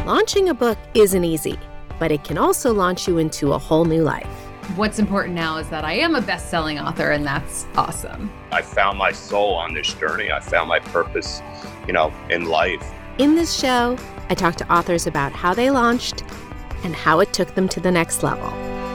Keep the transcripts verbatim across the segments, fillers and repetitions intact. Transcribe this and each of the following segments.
Launching a book isn't easy, but it can also launch you into a whole new life. What's important now is that I am a best-selling author, and that's awesome. I found my soul on this journey. I found my purpose, you know, in life. In this show, I talk to authors about how they launched and how it took them to the next level.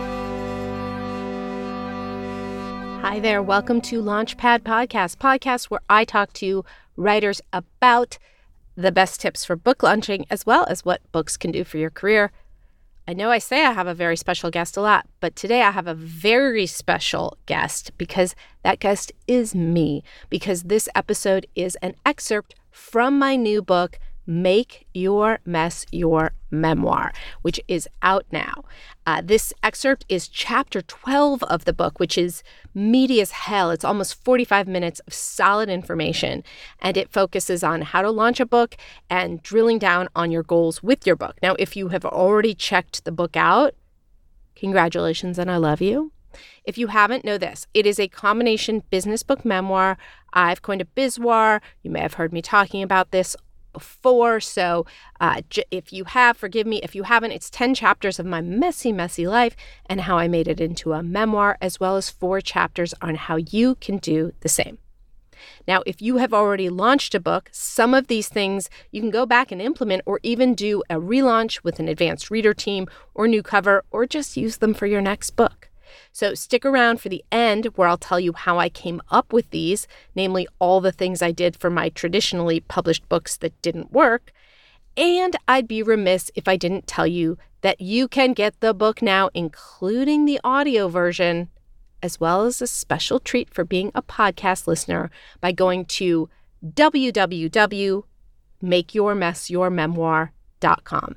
Hi there. Welcome to Launchpad Podcast, podcast where I talk to writers about the best tips for book launching, as well as what books can do for your career. I know I say I have a very special guest a lot, but today I have a very special guest because that guest is me, because this episode is an excerpt from my new book, Make Your Mess Your Memoir, which is out now. Uh, this excerpt is chapter twelve of the book, which is meaty as hell. It's almost forty-five minutes of solid information, and it focuses on how to launch a book and drilling down on your goals with your book. Now, if you have already checked the book out, congratulations and I love you. If you haven't, know this. It is a combination business book memoir. I've coined a bizwar. You may have heard me talking about this before, so uh, j- if you have, forgive me. If you haven't, it's ten chapters of my messy, messy life and how I made it into a memoir, as well as four chapters on how you can do the same. Now, if you have already launched a book, some of these things you can go back and implement, or even do a relaunch with an advanced reader team or new cover, or just use them for your next book. So stick around for the end, where I'll tell you how I came up with these, namely all the things I did for my traditionally published books that didn't work. And I'd be remiss if I didn't tell you that you can get the book now, including the audio version, as well as a special treat for being a podcast listener, by going to w w w dot make your mess your memoir dot com.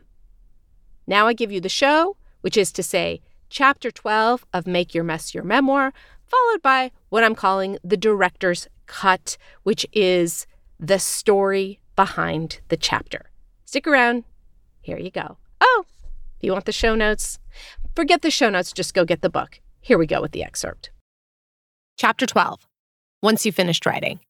Now I give you the show, which is to say, Chapter twelve of Make Your Mess Your Memoir, followed by what I'm calling the director's cut, which is the story behind the chapter. Stick around. Here you go. Oh, if you want the show notes, forget the show notes, just go get the book. Here we go with the excerpt. Chapter twelve, Once You Finished Writing.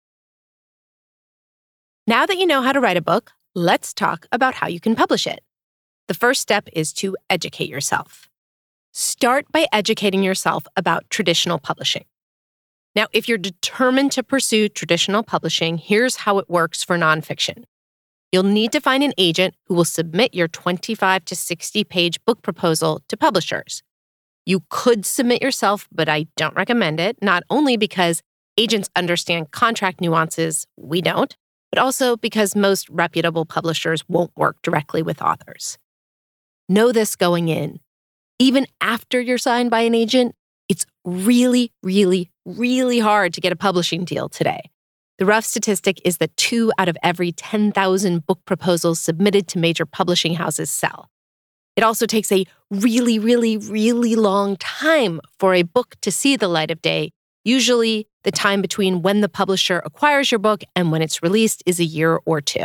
Now that you know how to write a book, let's talk about how you can publish it. The first step is to educate yourself. Start by educating yourself about traditional publishing. Now, if you're determined to pursue traditional publishing, here's how it works for nonfiction. You'll need to find an agent who will submit your twenty-five to sixty page book proposal to publishers. You could submit yourself, but I don't recommend it, not only because agents understand contract nuances, we don't, but also because most reputable publishers won't work directly with authors. Know this going in. Even after you're signed by an agent, it's really, really, really hard to get a publishing deal today. The rough statistic is that two out of every ten thousand book proposals submitted to major publishing houses sell. It also takes a really, really, really long time for a book to see the light of day. Usually, the time between when the publisher acquires your book and when it's released is a year or two.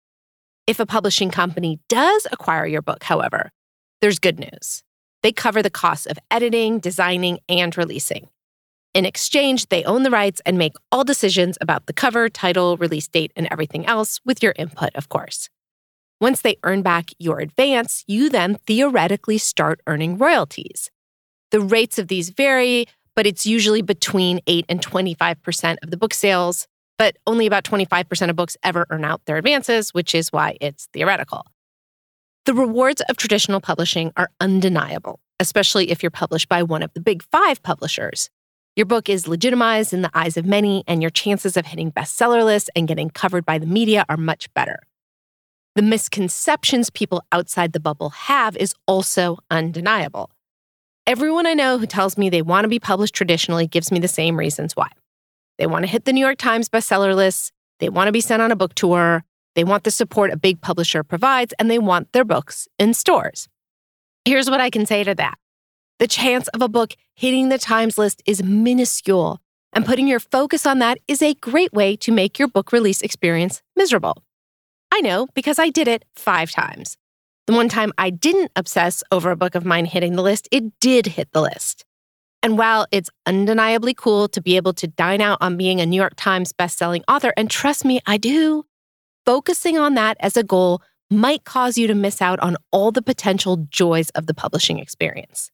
If a publishing company does acquire your book, however, there's good news. They cover the costs of editing, designing, and releasing. In exchange, they own the rights and make all decisions about the cover, title, release date, and everything else, with your input, of course. Once they earn back your advance, you then theoretically start earning royalties. The rates of these vary, but it's usually between eight and twenty-five percent of the book sales, but only about twenty-five percent of books ever earn out their advances, which is why it's theoretical. The rewards of traditional publishing are undeniable, especially if you're published by one of the big five publishers. Your book is legitimized in the eyes of many, and your chances of hitting bestseller lists and getting covered by the media are much better. The misconceptions people outside the bubble have is also undeniable. Everyone I know who tells me they want to be published traditionally gives me the same reasons why. They want to hit the New York Times bestseller lists, they want to be sent on a book tour, they want the support a big publisher provides, and they want their books in stores. Here's what I can say to that. The chance of a book hitting the Times list is minuscule, and putting your focus on that is a great way to make your book release experience miserable. I know because I did it five times. The one time I didn't obsess over a book of mine hitting the list, it did hit the list. And while it's undeniably cool to be able to dine out on being a New York Times bestselling author, and trust me, I do, focusing on that as a goal might cause you to miss out on all the potential joys of the publishing experience.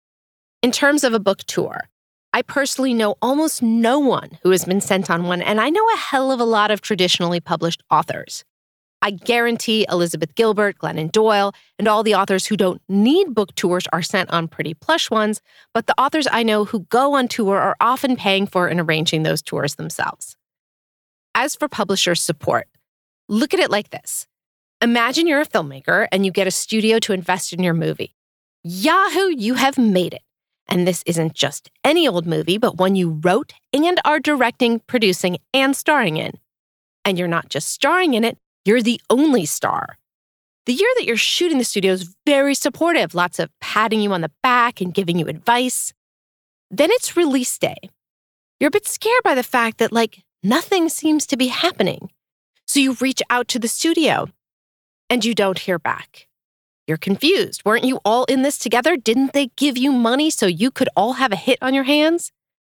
In terms of a book tour, I personally know almost no one who has been sent on one, and I know a hell of a lot of traditionally published authors. I guarantee Elizabeth Gilbert, Glennon Doyle, and all the authors who don't need book tours are sent on pretty plush ones, but the authors I know who go on tour are often paying for and arranging those tours themselves. As for publisher support, look at it like this. Imagine you're a filmmaker and you get a studio to invest in your movie. Yahoo, you have made it. And this isn't just any old movie, but one you wrote and are directing, producing, and starring in. And you're not just starring in it, you're the only star. The year that you're shooting the studio is very supportive, lots of patting you on the back and giving you advice. Then it's release day. You're a bit scared by the fact that, like, nothing seems to be happening. So you reach out to the studio, and you don't hear back. You're confused. Weren't you all in this together? Didn't they give you money so you could all have a hit on your hands?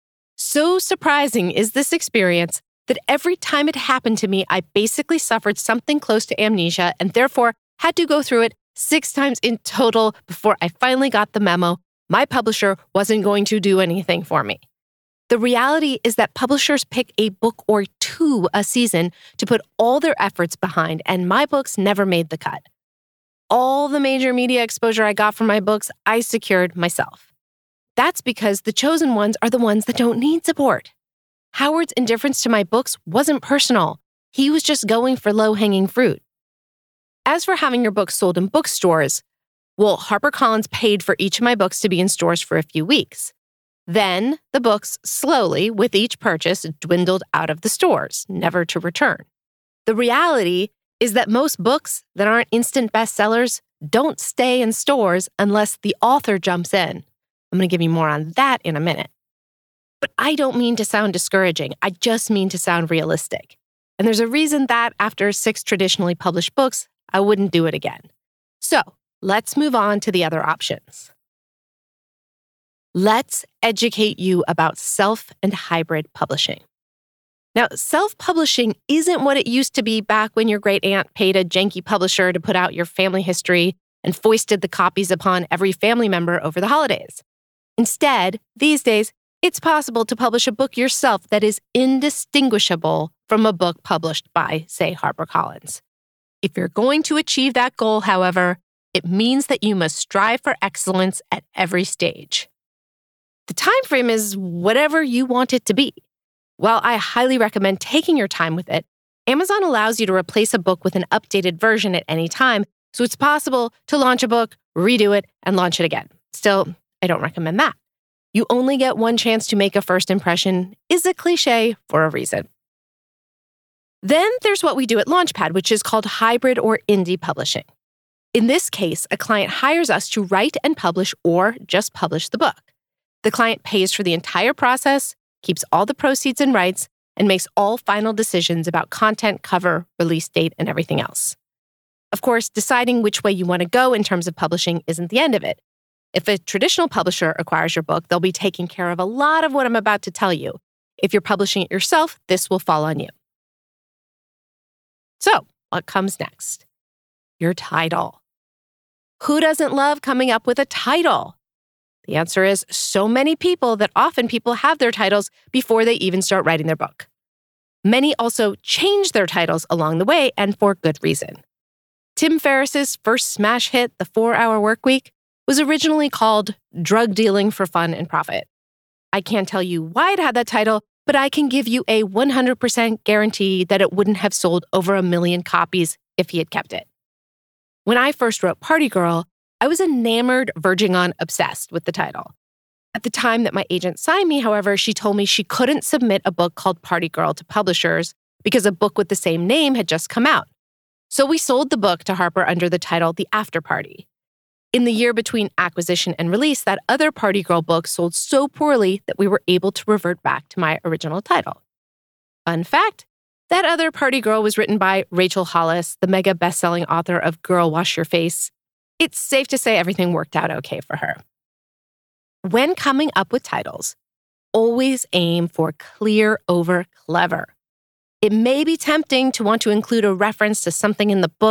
So surprising is this experience that every time it happened to me, I basically suffered something close to amnesia and therefore had to go through it six times in total before I finally got the memo my publisher wasn't going to do anything for me. The reality is that publishers pick a book or two a season to put all their efforts behind, and my books never made the cut. All the major media exposure I got from my books, I secured myself. That's because the chosen ones are the ones that don't need support. Howard's indifference to my books wasn't personal. He was just going for low-hanging fruit. As for having your books sold in bookstores, well, HarperCollins paid for each of my books to be in stores for a few weeks. Then the books slowly, with each purchase, dwindled out of the stores, never to return. The reality is that most books that aren't instant bestsellers don't stay in stores unless the author jumps in. I'm going to give you more on that in a minute. But I don't mean to sound discouraging. I just mean to sound realistic. And there's a reason that after six traditionally published books, I wouldn't do it again. So let's move on to the other options. Let's educate you about self and hybrid publishing. Now, self-publishing isn't what it used to be back when your great aunt paid a janky publisher to put out your family history and foisted the copies upon every family member over the holidays. Instead, these days, it's possible to publish a book yourself that is indistinguishable from a book published by, say, HarperCollins. If you're going to achieve that goal, however, it means that you must strive for excellence at every stage. The time frame is whatever you want it to be. While I highly recommend taking your time with it, Amazon allows you to replace a book with an updated version at any time, so it's possible to launch a book, redo it, and launch it again. Still, I don't recommend that. You only get one chance to make a first impression is a cliche for a reason. Then there's what we do at Launchpad, which is called hybrid or indie publishing. In this case, a client hires us to write and publish or just publish the book. The client pays for the entire process, keeps all the proceeds and rights, and makes all final decisions about content, cover, release date, and everything else. Of course, deciding which way you want to go in terms of publishing isn't the end of it. If a traditional publisher acquires your book, they'll be taking care of a lot of what I'm about to tell you. If you're publishing it yourself, this will fall on you. So, what comes next? Your title. Who doesn't love coming up with a title? The answer is so many people that often people have their titles before they even start writing their book. Many also change their titles along the way, and for good reason. Tim Ferriss's first smash hit, The four-Hour Workweek, was originally called Drug Dealing for Fun and Profit. I can't tell you why it had that title, but I can give you a one hundred percent guarantee that it wouldn't have sold over a million copies if he had kept it. When I first wrote Party Girl, I was enamored, verging on obsessed with the title. At the time that my agent signed me, however, she told me she couldn't submit a book called Party Girl to publishers because a book with the same name had just come out. So we sold the book to Harper under the title The After Party. In the year between acquisition and release, that other Party Girl book sold so poorly that we were able to revert back to my original title. Fun fact, that other Party Girl was written by Rachel Hollis, the mega best-selling author of Girl, Wash Your Face. It's safe to say everything worked out okay for her. When coming up with titles, always aim for clear over clever. It may be tempting to want to include a reference to something in the book,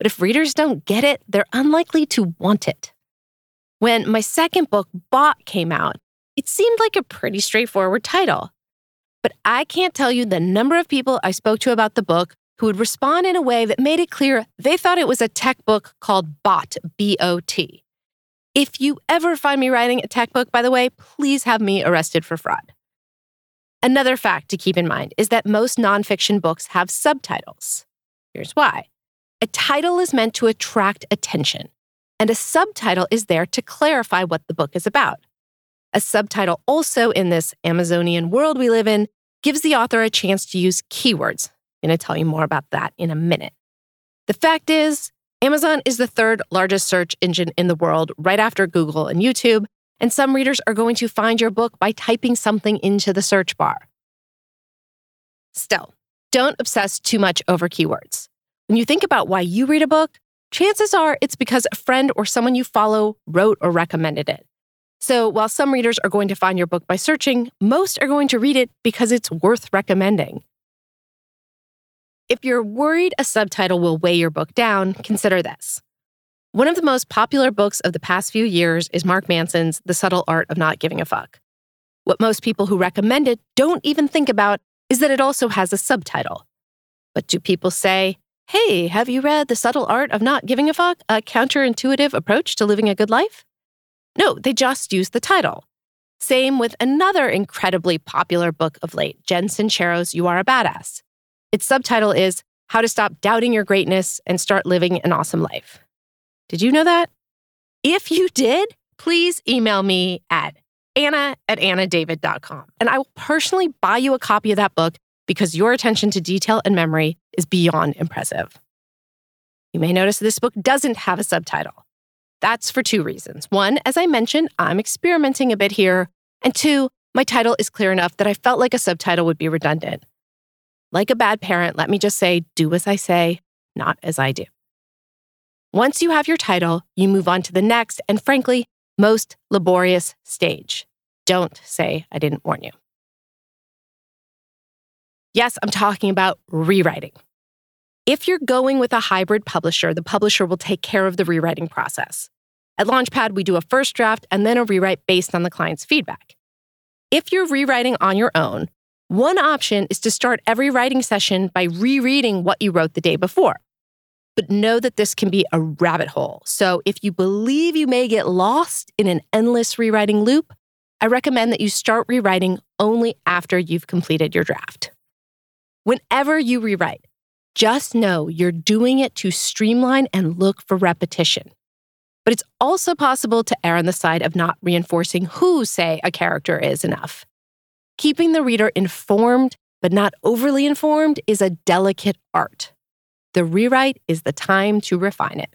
but if readers don't get it, they're unlikely to want it. When my second book, Bought, came out, it seemed like a pretty straightforward title. But I can't tell you the number of people I spoke to about the book who would respond in a way that made it clear they thought it was a tech book called Bot, B O T. If you ever find me writing a tech book, by the way, please have me arrested for fraud. Another fact to keep in mind is that most nonfiction books have subtitles. Here's why. A title is meant to attract attention, and a subtitle is there to clarify what the book is about. A subtitle also in this Amazonian world we live in gives the author a chance to use keywords. I'm going to tell you more about that in a minute. The fact is, Amazon is the third largest search engine in the world, right after Google and YouTube, and some readers are going to find your book by typing something into the search bar. Still, don't obsess too much over keywords. When you think about why you read a book, chances are it's because a friend or someone you follow wrote or recommended it. So while some readers are going to find your book by searching, most are going to read it because it's worth recommending. If you're worried a subtitle will weigh your book down, consider this. One of the most popular books of the past few years is Mark Manson's The Subtle Art of Not Giving a Fuck. What most people who recommend it don't even think about is that it also has a subtitle. But do people say, hey, have you read The Subtle Art of Not Giving a Fuck, a counterintuitive approach to living a good life? No, they just use the title. Same with another incredibly popular book of late, Jen Sincero's You Are a Badass. Its subtitle is How to Stop Doubting Your Greatness and Start Living an Awesome Life. Did you know that? If you did, please email me at anna at anna david dot com, and I will personally buy you a copy of that book because your attention to detail and memory is beyond impressive. You may notice this book doesn't have a subtitle. That's for two reasons. One, as I mentioned, I'm experimenting a bit here. And two, my title is clear enough that I felt like a subtitle would be redundant. Like a bad parent, let me just say, do as I say, not as I do. Once you have your title, you move on to the next and, frankly, most laborious stage. Don't say I didn't warn you. Yes, I'm talking about rewriting. If you're going with a hybrid publisher, the publisher will take care of the rewriting process. At Launchpad, we do a first draft and then a rewrite based on the client's feedback. If you're rewriting on your own, one option is to start every writing session by rereading what you wrote the day before. But know that this can be a rabbit hole. So if you believe you may get lost in an endless rewriting loop, I recommend that you start rewriting only after you've completed your draft. Whenever you rewrite, just know you're doing it to streamline and look for repetition. But it's also possible to err on the side of not reinforcing who, say, a character is enough. Keeping the reader informed, but not overly informed, is a delicate art. The rewrite is the time to refine it.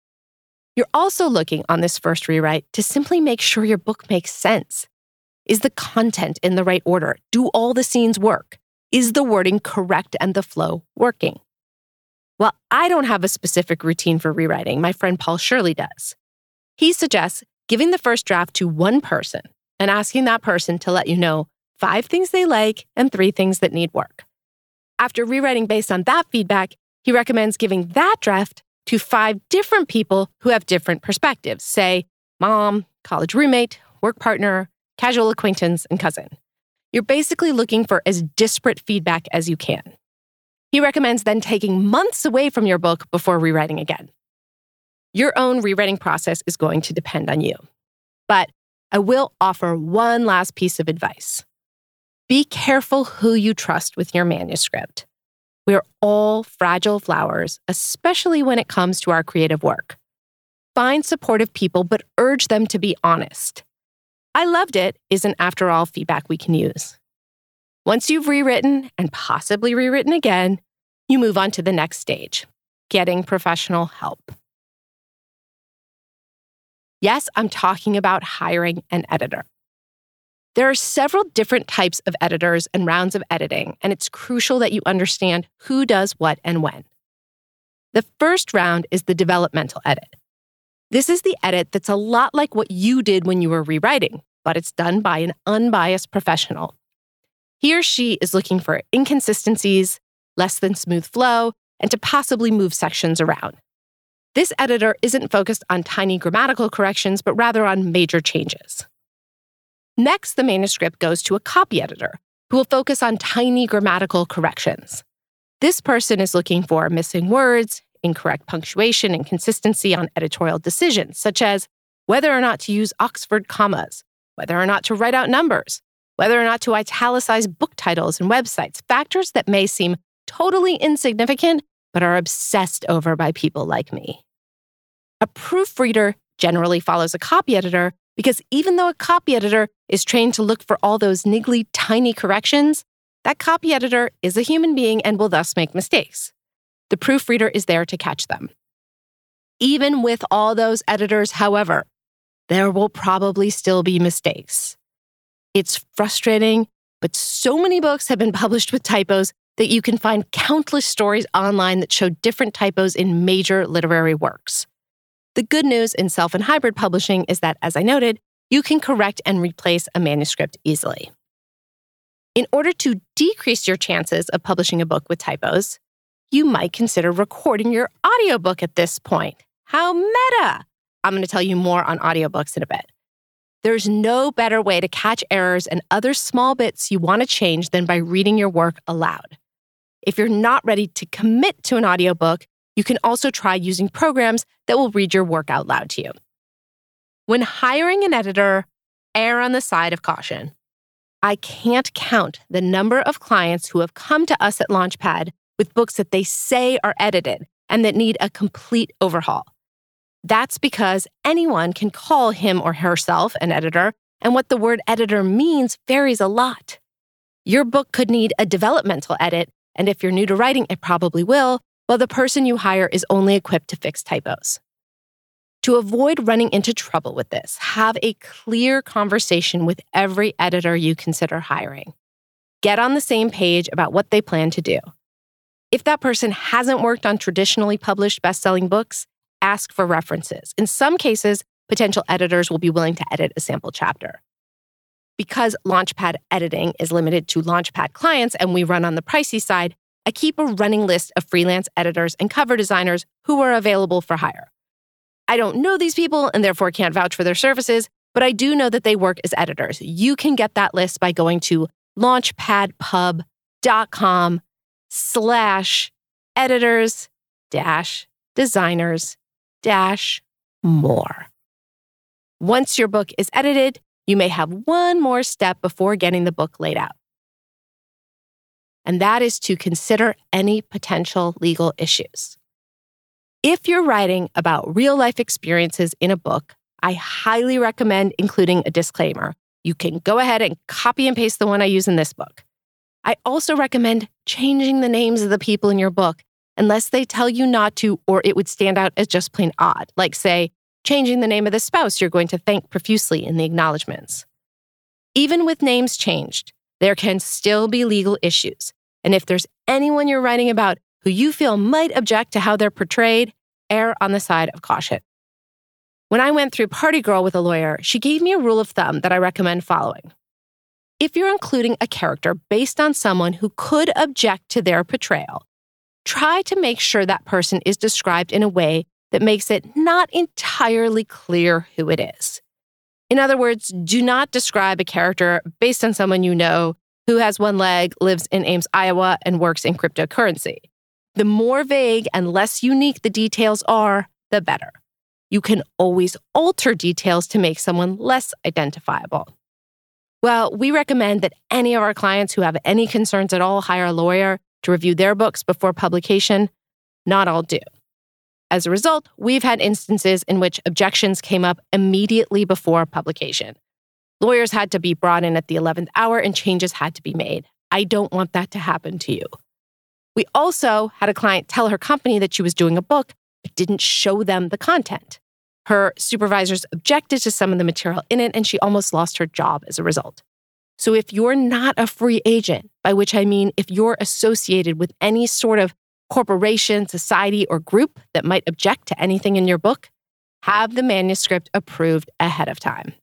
You're also looking on this first rewrite to simply make sure your book makes sense. Is the content in the right order? Do all the scenes work? Is the wording correct and the flow working? Well, I don't have a specific routine for rewriting. My friend Paul Shirley does. He suggests giving the first draft to one person and asking that person to let you know five things they like and three things that need work. After rewriting based on that feedback, he recommends giving that draft to five different people who have different perspectives, say mom, college roommate, work partner, casual acquaintance, and cousin. You're basically looking for as disparate feedback as you can. He recommends then taking months away from your book before rewriting again. Your own rewriting process is going to depend on you. But I will offer one last piece of advice. Be careful who you trust with your manuscript. We're all fragile flowers, especially when it comes to our creative work. Find supportive people, but urge them to be honest. I loved it isn't, after all, feedback we can use. Once you've rewritten and possibly rewritten again, you move on to the next stage, getting professional help. Yes, I'm talking about hiring an editor. There are several different types of editors and rounds of editing, and it's crucial that you understand who does what and when. The first round is the developmental edit. This is the edit that's a lot like what you did when you were rewriting, but it's done by an unbiased professional. He or she is looking for inconsistencies, less than smooth flow, and to possibly move sections around. This editor isn't focused on tiny grammatical corrections, but rather on major changes. Next, the manuscript goes to a copy editor, who will focus on tiny grammatical corrections. This person is looking for missing words, incorrect punctuation, and consistency on editorial decisions, such as whether or not to use Oxford commas, whether or not to write out numbers, whether or not to italicize book titles and websites, factors that may seem totally insignificant, but are obsessed over by people like me. A proofreader generally follows a copy editor because even though a copy editor is trained to look for all those niggly, tiny corrections, that copy editor is a human being and will thus make mistakes. The proofreader is there to catch them. Even with all those editors, however, there will probably still be mistakes. It's frustrating, but so many books have been published with typos that you can find countless stories online that show different typos in major literary works. The good news in self and hybrid publishing is that, as I noted, you can correct and replace a manuscript easily. In order to decrease your chances of publishing a book with typos, you might consider recording your audiobook at this point. How meta! I'm going to tell you more on audiobooks in a bit. There's no better way to catch errors and other small bits you want to change than by reading your work aloud. If you're not ready to commit to an audiobook, you can also try using programs that will read your work out loud to you. When hiring an editor, err on the side of caution. I can't count the number of clients who have come to us at Launchpad with books that they say are edited and that need a complete overhaul. That's because anyone can call him or herself an editor, and what the word editor means varies a lot. Your book could need a developmental edit, and if you're new to writing, it probably will, while the person you hire is only equipped to fix typos. To avoid running into trouble with this, have a clear conversation with every editor you consider hiring. Get on the same page about what they plan to do. If that person hasn't worked on traditionally published best-selling books, ask for references. In some cases, potential editors will be willing to edit a sample chapter. Because Launchpad editing is limited to Launchpad clients and we run on the pricey side, I keep a running list of freelance editors and cover designers who are available for hire. I don't know these people and therefore can't vouch for their services, but I do know that they work as editors. You can get that list by going to launchpadpub.com slash editors dash designers dash more. Once your book is edited, you may have one more step before getting the book laid out. And that is to consider any potential legal issues. If you're writing about real-life experiences in a book, I highly recommend including a disclaimer. You can go ahead and copy and paste the one I use in this book. I also recommend changing the names of the people in your book unless they tell you not to, or it would stand out as just plain odd, like, say, changing the name of the spouse you're going to thank profusely in the acknowledgments. Even with names changed, there can still be legal issues. And if there's anyone you're writing about who you feel might object to how they're portrayed, err on the side of caution. When I went through Party Girl with a lawyer, she gave me a rule of thumb that I recommend following. If you're including a character based on someone who could object to their portrayal, try to make sure that person is described in a way that makes it not entirely clear who it is. In other words, do not describe a character based on someone you know who has one leg, lives in Ames, Iowa, and works in cryptocurrency. The more vague and less unique the details are, the better. You can always alter details to make someone less identifiable. Well, we recommend that any of our clients who have any concerns at all hire a lawyer to review their books before publication. Not all do. As a result, we've had instances in which objections came up immediately before publication. Lawyers had to be brought in at the eleventh hour and changes had to be made. I don't want that to happen to you. We also had a client tell her company that she was doing a book, but didn't show them the content. Her supervisors objected to some of the material in it, and she almost lost her job as a result. So if you're not a free agent, by which I mean if you're associated with any sort of corporation, society, or group that might object to anything in your book, have the manuscript approved ahead of time.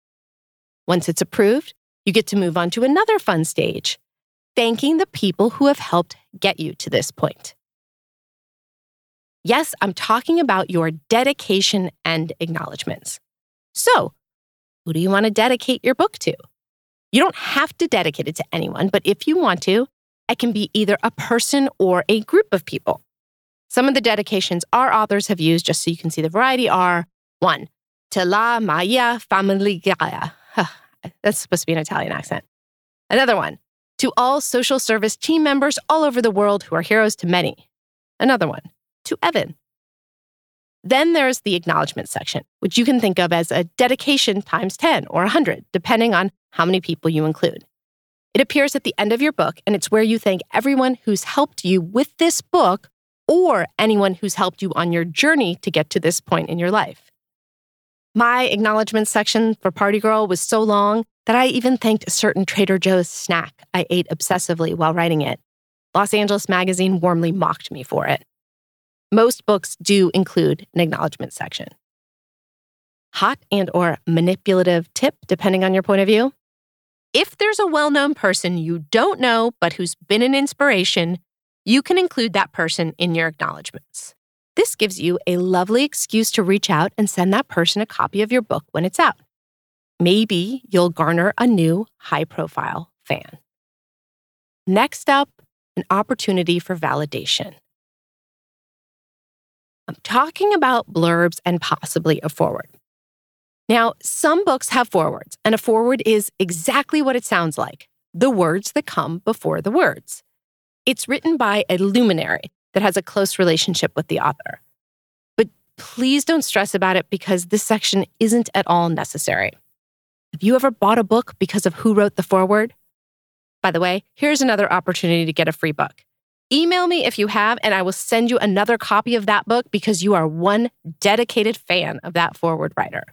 Once it's approved, you get to move on to another fun stage, thanking the people who have helped get you to this point. Yes, I'm talking about your dedication and acknowledgments. So, who do you want to dedicate your book to? You don't have to dedicate it to anyone, but if you want to, it can be either a person or a group of people. Some of the dedications our authors have used, just so you can see the variety, are one, to la Maya Famiglia. That's supposed to be an Italian accent. Another one, to all social service team members all over the world who are heroes to many. Another one, to Evan. Then there's the acknowledgement section, which you can think of as a dedication times ten or one hundred, depending on how many people you include. It appears at the end of your book, and it's where you thank everyone who's helped you with this book or anyone who's helped you on your journey to get to this point in your life. My acknowledgement section for Party Girl was so long that I even thanked a certain Trader Joe's snack I ate obsessively while writing it. Los Angeles Magazine warmly mocked me for it. Most books do include an acknowledgement section. Hot and or manipulative tip, depending on your point of view. If there's a well-known person you don't know but who's been an inspiration, you can include that person in your acknowledgments. This gives you a lovely excuse to reach out and send that person a copy of your book when it's out. Maybe you'll garner a new high-profile fan. Next up, an opportunity for validation. I'm talking about blurbs and possibly a foreword. Now, some books have forewords, and a foreword is exactly what it sounds like, the words that come before the words. It's written by a luminary that has a close relationship with the author. But please don't stress about it because this section isn't at all necessary. Have you ever bought a book because of who wrote the foreword? By the way, here's another opportunity to get a free book. Email me if you have, and I will send you another copy of that book because you are one dedicated fan of that foreword writer.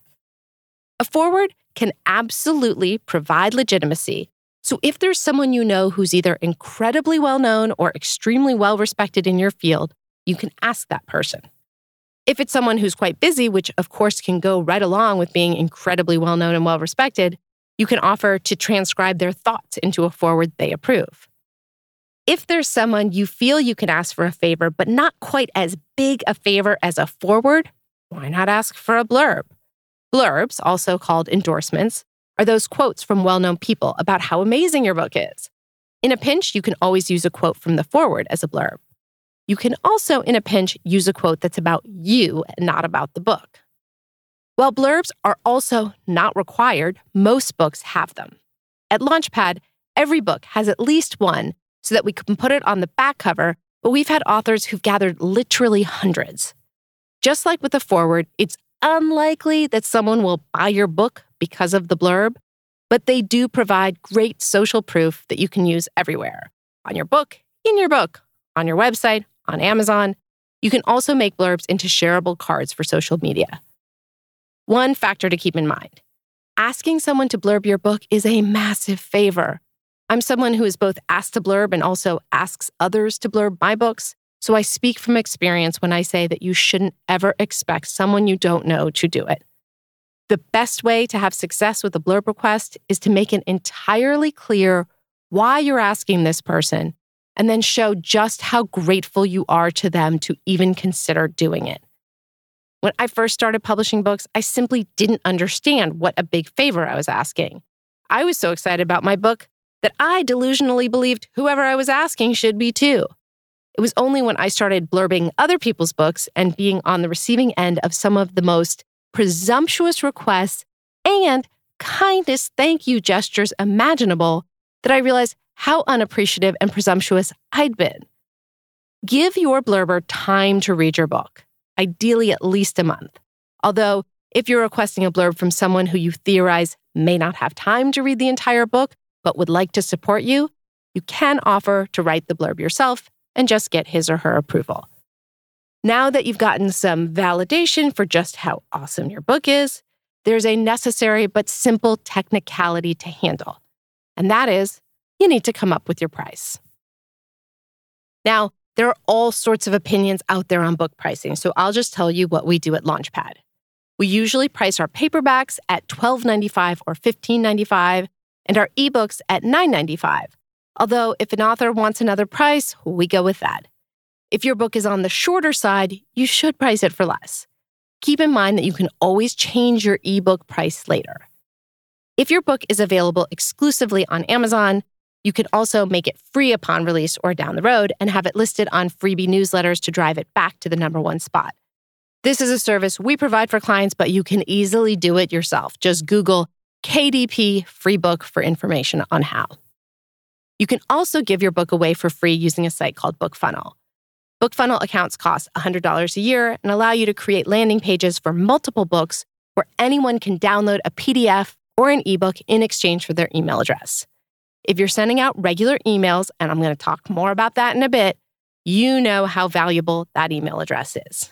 A foreword can absolutely provide legitimacy. So if there's someone you know who's either incredibly well-known or extremely well-respected in your field, you can ask that person. If it's someone who's quite busy, which of course can go right along with being incredibly well-known and well-respected, you can offer to transcribe their thoughts into a foreword they approve. If there's someone you feel you can ask for a favor, but not quite as big a favor as a foreword, why not ask for a blurb? Blurbs, also called endorsements, are those quotes from well-known people about how amazing your book is. In a pinch, you can always use a quote from the foreword as a blurb. You can also, in a pinch, use a quote that's about you and not about the book. While blurbs are also not required, most books have them. At Launchpad, every book has at least one so that we can put it on the back cover, but we've had authors who've gathered literally hundreds. Just like with the foreword, it's unlikely that someone will buy your book because of the blurb, but they do provide great social proof that you can use everywhere. On your book, in your book, on your website, on Amazon. You can also make blurbs into shareable cards for social media. One factor to keep in mind, asking someone to blurb your book is a massive favor. I'm someone who is both asked to blurb and also asks others to blurb my books, so I speak from experience when I say that you shouldn't ever expect someone you don't know to do it. The best way to have success with a blurb request is to make it entirely clear why you're asking this person, and then show just how grateful you are to them to even consider doing it. When I first started publishing books, I simply didn't understand what a big favor I was asking. I was so excited about my book that I delusionally believed whoever I was asking should be too. It was only when I started blurbing other people's books and being on the receiving end of some of the most presumptuous requests and kindest thank you gestures imaginable that I realized how unappreciative and presumptuous I'd been. Give your blurber time to read your book, ideally at least a month. Although, if you're requesting a blurb from someone who you theorize may not have time to read the entire book, but would like to support you, you can offer to write the blurb yourself and just get his or her approval. Now that you've gotten some validation for just how awesome your book is, there's a necessary but simple technicality to handle, and that is you need to come up with your price. Now, there are all sorts of opinions out there on book pricing, so I'll just tell you what we do at Launchpad. We usually price our paperbacks at twelve ninety-five or fifteen ninety-five and our ebooks at nine ninety-five. Although if an author wants another price, we go with that. If your book is on the shorter side, you should price it for less. Keep in mind that you can always change your ebook price later. If your book is available exclusively on Amazon, you can also make it free upon release or down the road and have it listed on freebie newsletters to drive it back to the number one spot. This is a service we provide for clients, but you can easily do it yourself. Just Google K D P free book for information on how. You can also give your book away for free using a site called BookFunnel. BookFunnel accounts cost one hundred dollars a year and allow you to create landing pages for multiple books where anyone can download a P D F or an ebook in exchange for their email address. If you're sending out regular emails, and I'm going to talk more about that in a bit, you know how valuable that email address is.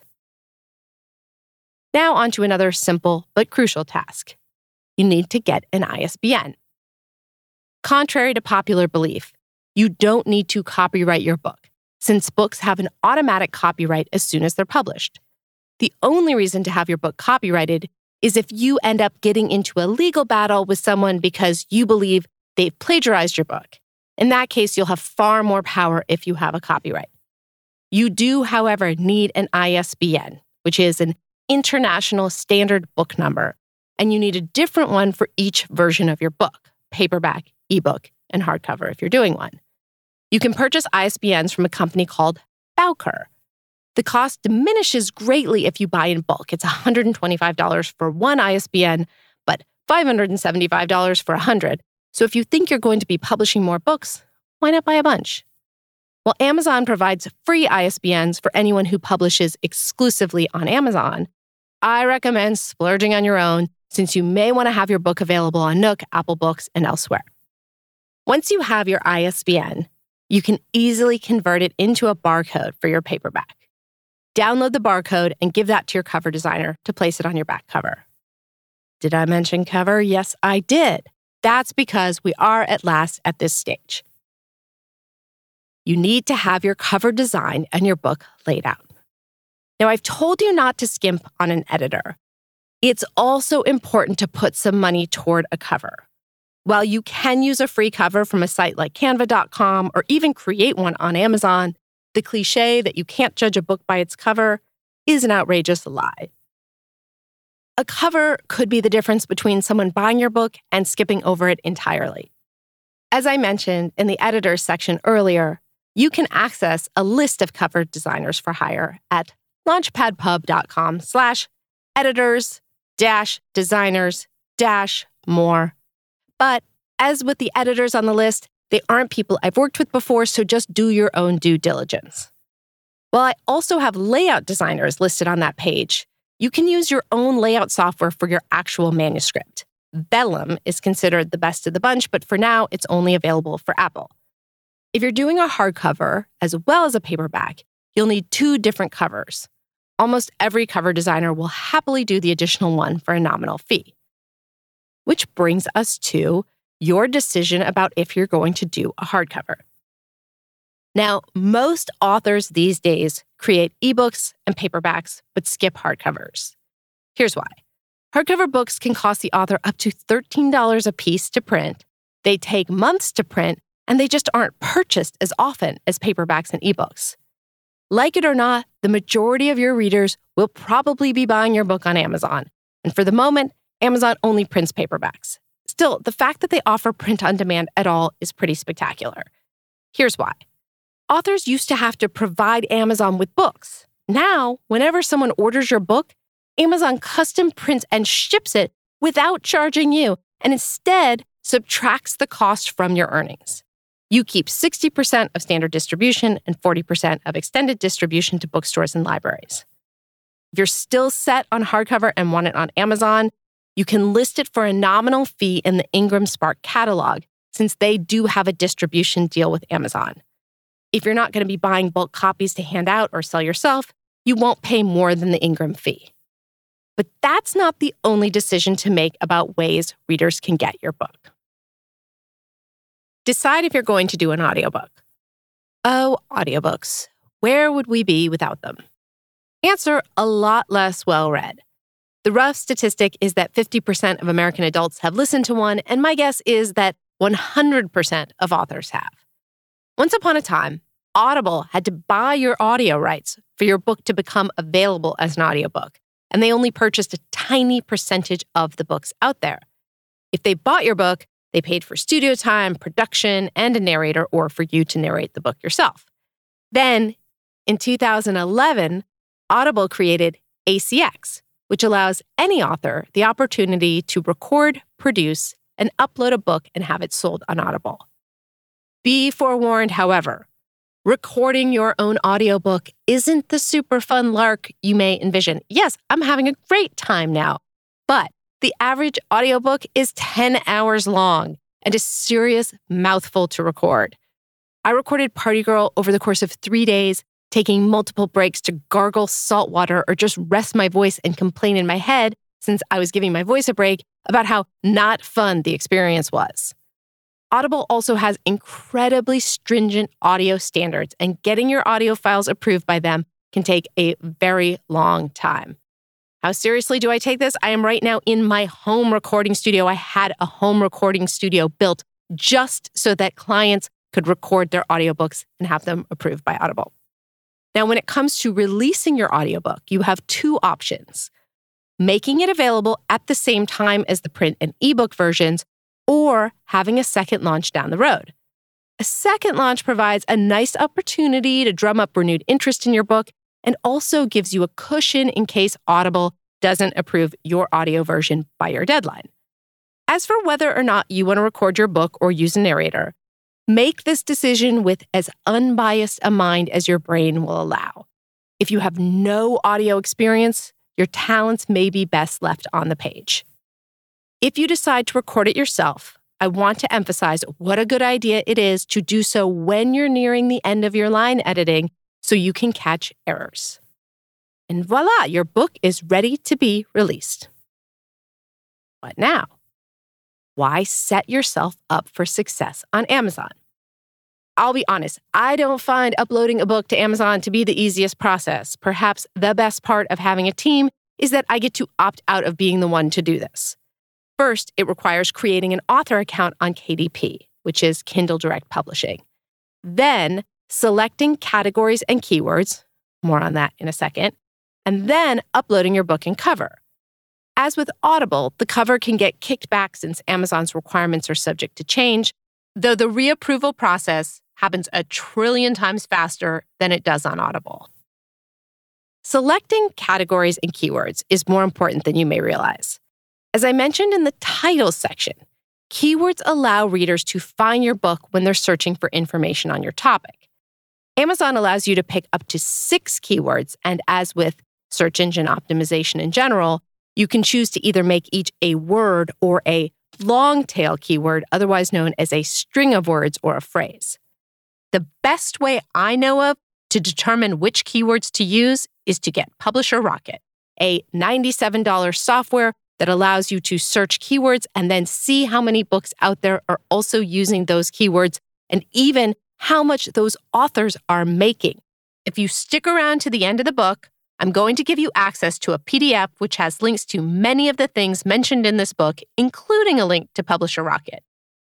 Now on to another simple but crucial task. You need to get an I S B N. Contrary to popular belief, you don't need to copyright your book, since books have an automatic copyright as soon as they're published. The only reason to have your book copyrighted is if you end up getting into a legal battle with someone because you believe they've plagiarized your book. In that case, you'll have far more power if you have a copyright. You do, however, need an I S B N, which is an International Standard Book Number, and you need a different one for each version of your book, paperback, ebook, and hardcover if you're doing one. You can purchase I S B Ns from a company called Bowker. The cost diminishes greatly if you buy in bulk. It's one hundred twenty-five dollars for one I S B N, but five hundred seventy-five dollars for one hundred. So if you think you're going to be publishing more books, why not buy a bunch? While Amazon provides free I S B Ns for anyone who publishes exclusively on Amazon, I recommend splurging on your own since you may want to have your book available on Nook, Apple Books, and elsewhere. Once you have your I S B N, you can easily convert it into a barcode for your paperback. Download the barcode and give that to your cover designer to place it on your back cover. Did I mention cover? Yes, I did. That's because we are at last at this stage. You need to have your cover design and your book laid out. Now, I've told you not to skimp on an editor. It's also important to put some money toward a cover. While you can use a free cover from a site like canva dot com or even create one on Amazon, the cliche that you can't judge a book by its cover is an outrageous lie. A cover could be the difference between someone buying your book and skipping over it entirely. As I mentioned in the editors section earlier, you can access a list of cover designers for hire at launchpad pub dot com slash editors dash designers dash more. But as with the editors on the list, they aren't people I've worked with before, so just do your own due diligence. While I also have layout designers listed on that page, you can use your own layout software for your actual manuscript. Vellum is considered the best of the bunch, but for now, it's only available for Apple. If you're doing a hardcover as well as a paperback, you'll need two different covers. Almost every cover designer will happily do the additional one for a nominal fee. Which brings us to your decision about if you're going to do a hardcover. Now, most authors these days create ebooks and paperbacks, but skip hardcovers. Here's why. Hardcover books can cost the author up to thirteen dollars a piece to print. They take months to print, and they just aren't purchased as often as paperbacks and ebooks. Like it or not, the majority of your readers will probably be buying your book on Amazon. And for the moment, Amazon only prints paperbacks. Still, the fact that they offer print on demand at all is pretty spectacular. Here's why. Authors used to have to provide Amazon with books. Now, whenever someone orders your book, Amazon custom prints and ships it without charging you, and instead subtracts the cost from your earnings. You keep sixty percent of standard distribution and forty percent of extended distribution to bookstores and libraries. If you're still set on hardcover and want it on Amazon, you can list it for a nominal fee in the Ingram Spark catalog, since they do have a distribution deal with Amazon. If you're not going to be buying bulk copies to hand out or sell yourself, you won't pay more than the Ingram fee. But that's not the only decision to make about ways readers can get your book. Decide if you're going to do an audiobook. Oh, audiobooks. Where would we be without them? Answer: a lot less well-read. The rough statistic is that fifty percent of American adults have listened to one, and my guess is that one hundred percent of authors have. Once upon a time, Audible had to buy your audio rights for your book to become available as an audiobook, and they only purchased a tiny percentage of the books out there. If they bought your book, they paid for studio time, production, and a narrator, or for you to narrate the book yourself. Then, in two thousand eleven, Audible created A C X, which allows any author the opportunity to record, produce, and upload a book and have it sold on Audible. Be forewarned, however, recording your own audiobook isn't the super fun lark you may envision. Yes, I'm having a great time now, but the average audiobook is ten hours long and a serious mouthful to record. I recorded Party Girl over the course of three days, taking multiple breaks to gargle salt water or just rest my voice and complain in my head, since I was giving my voice a break, about how not fun the experience was. Audible also has incredibly stringent audio standards, and getting your audio files approved by them can take a very long time. How seriously do I take this? I am right now in my home recording studio. I had a home recording studio built just so that clients could record their audiobooks and have them approved by Audible. Now, when it comes to releasing your audiobook, you have two options: making it available at the same time as the print and ebook versions, or having a second launch down the road. A second launch provides a nice opportunity to drum up renewed interest in your book and also gives you a cushion in case Audible doesn't approve your audio version by your deadline. As for whether or not you want to record your book or use a narrator, make this decision with as unbiased a mind as your brain will allow. If you have no audio experience, your talents may be best left on the page. If you decide to record it yourself, I want to emphasize what a good idea it is to do so when you're nearing the end of your line editing so you can catch errors. And voila, your book is ready to be released. But now, why set yourself up for success on Amazon? I'll be honest, I don't find uploading a book to Amazon to be the easiest process. Perhaps the best part of having a team is that I get to opt out of being the one to do this. First, it requires creating an author account on K D P, which is Kindle Direct Publishing. Then, selecting categories and keywords, more on that in a second, and then uploading your book and cover. As with Audible, the cover can get kicked back since Amazon's requirements are subject to change, though the reapproval process happens a trillion times faster than it does on Audible. Selecting categories and keywords is more important than you may realize. As I mentioned in the titles section, keywords allow readers to find your book when they're searching for information on your topic. Amazon allows you to pick up to six keywords, and as with search engine optimization in general, you can choose to either make each a word or a long tail keyword, otherwise known as a string of words or a phrase. The best way I know of to determine which keywords to use is to get Publisher Rocket, a ninety-seven dollars software that allows you to search keywords and then see how many books out there are also using those keywords and even how much those authors are making. If you stick around to the end of the book, I'm going to give you access to a P D F which has links to many of the things mentioned in this book, including a link to Publisher Rocket.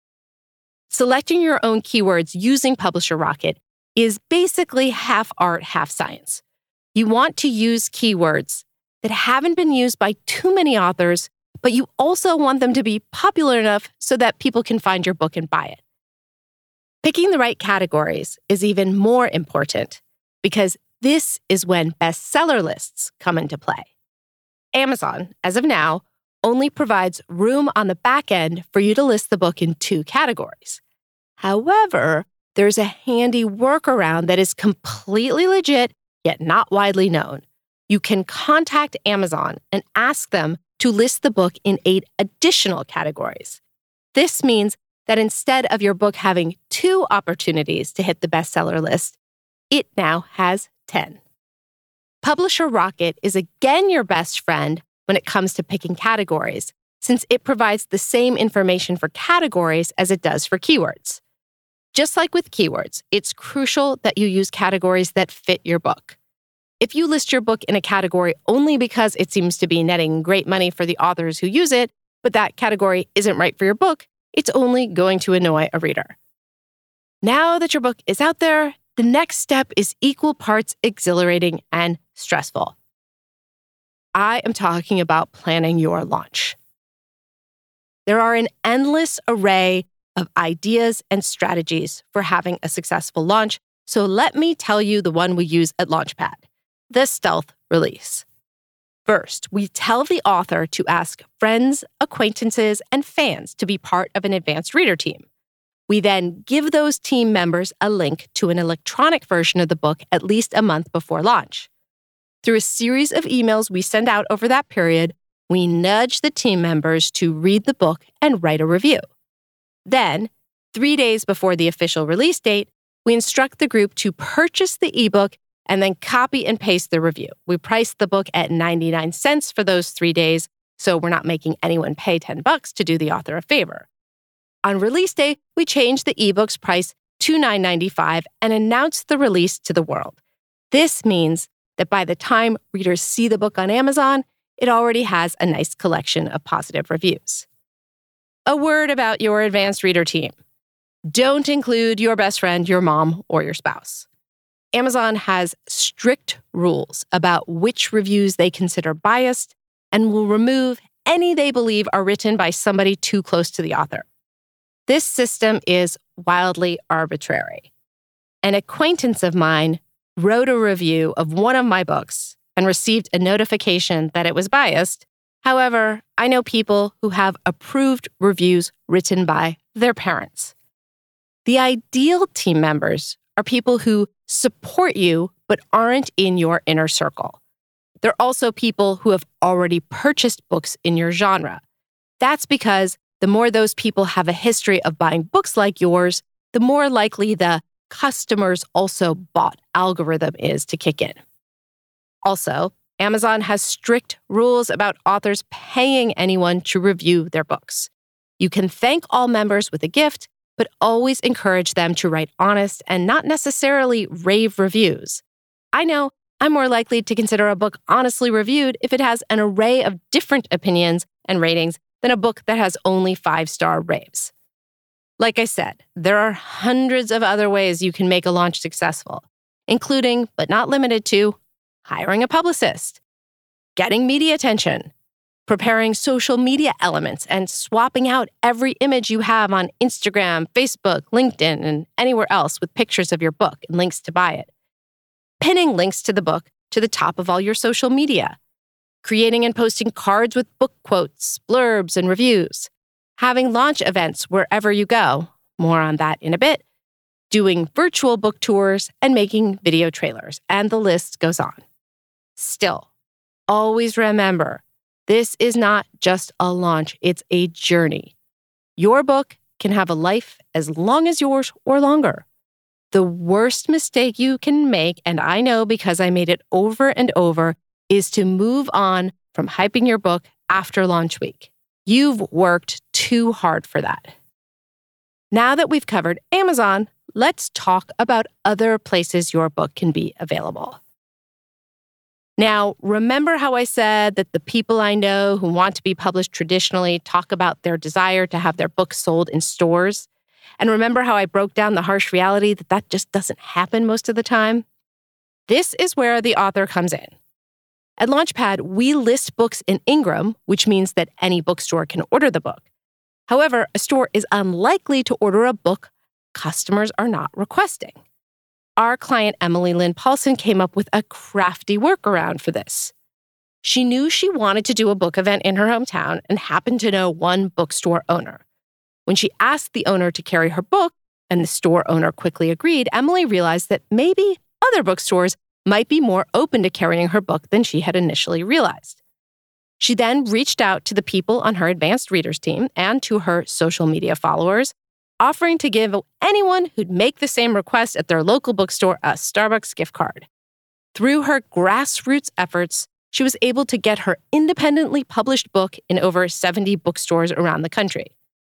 Selecting your own keywords using Publisher Rocket is basically half art, half science. You want to use keywords that haven't been used by too many authors, but you also want them to be popular enough so that people can find your book and buy it. Picking the right categories is even more important because this is when bestseller lists come into play. Amazon, as of now, only provides room on the back end for you to list the book in two categories. However, there's a handy workaround that is completely legit, yet not widely known. You can contact Amazon and ask them to list the book in eight additional categories. This means that instead of your book having two opportunities to hit the bestseller list, it now has ten. Publisher Rocket is again your best friend when it comes to picking categories, since it provides the same information for categories as it does for keywords. Just like with keywords, it's crucial that you use categories that fit your book. If you list your book in a category only because it seems to be netting great money for the authors who use it, but that category isn't right for your book, it's only going to annoy a reader. Now that your book is out there, the next step is equal parts exhilarating and stressful. I am talking about planning your launch. There are an endless array of ideas and strategies for having a successful launch, so let me tell you the one we use at Launchpad, the stealth release. First, we tell the author to ask friends, acquaintances, and fans to be part of an advanced reader team. We then give those team members a link to an electronic version of the book at least a month before launch. Through a series of emails we send out over that period, we nudge the team members to read the book and write a review. Then, three days before the official release date, we instruct the group to purchase the ebook and then copy and paste the review. We price the book at ninety-nine cents for those three days, so we're not making anyone pay ten bucks to do the author a favor. On release day, we change the ebook's price to nine ninety-five and announce the release to the world. This means that by the time readers see the book on Amazon, it already has a nice collection of positive reviews. A word about your advanced reader team. Don't include your best friend, your mom, or your spouse. Amazon has strict rules about which reviews they consider biased and will remove any they believe are written by somebody too close to the author. This system is wildly arbitrary. An acquaintance of mine wrote a review of one of my books and received a notification that it was biased. However, I know people who have approved reviews written by their parents. The ideal team members are people who support you but aren't in your inner circle. They're also people who have already purchased books in your genre. That's because the more those people have a history of buying books like yours, the more likely the customers also bought algorithm is to kick in. Also, Amazon has strict rules about authors paying anyone to review their books. You can thank all members with a gift, but always encourage them to write honest and not necessarily rave reviews. I know I'm more likely to consider a book honestly reviewed if it has an array of different opinions and ratings than a book that has only five-star raves. Like I said, there are hundreds of other ways you can make a launch successful, including, but not limited to, hiring a publicist, getting media attention, preparing social media elements and swapping out every image you have on Instagram, Facebook, LinkedIn, and anywhere else with pictures of your book and links to buy it, pinning links to the book to the top of all your social media, creating and posting cards with book quotes, blurbs, and reviews, having launch events wherever you go, more on that in a bit, doing virtual book tours, and making video trailers, and the list goes on. Still, always remember, this is not just a launch, it's a journey. Your book can have a life as long as yours or longer. The worst mistake you can make, and I know because I made it over and over, is to move on from hyping your book after launch week. You've worked too hard for that. Now that we've covered Amazon, let's talk about other places your book can be available. Now, remember how I said that the people I know who want to be published traditionally talk about their desire to have their books sold in stores? And remember how I broke down the harsh reality that that just doesn't happen most of the time? This is where the author comes in. At Launchpad, we list books in Ingram, which means that any bookstore can order the book. However, a store is unlikely to order a book customers are not requesting. Our client, Emily Lynn Paulson, came up with a crafty workaround for this. She knew she wanted to do a book event in her hometown and happened to know one bookstore owner. When she asked the owner to carry her book, and the store owner quickly agreed, Emily realized that maybe other bookstores might be more open to carrying her book than she had initially realized. She then reached out to the people on her advanced readers team and to her social media followers, offering to give anyone who'd make the same request at their local bookstore a Starbucks gift card. Through her grassroots efforts, she was able to get her independently published book in over seventy bookstores around the country.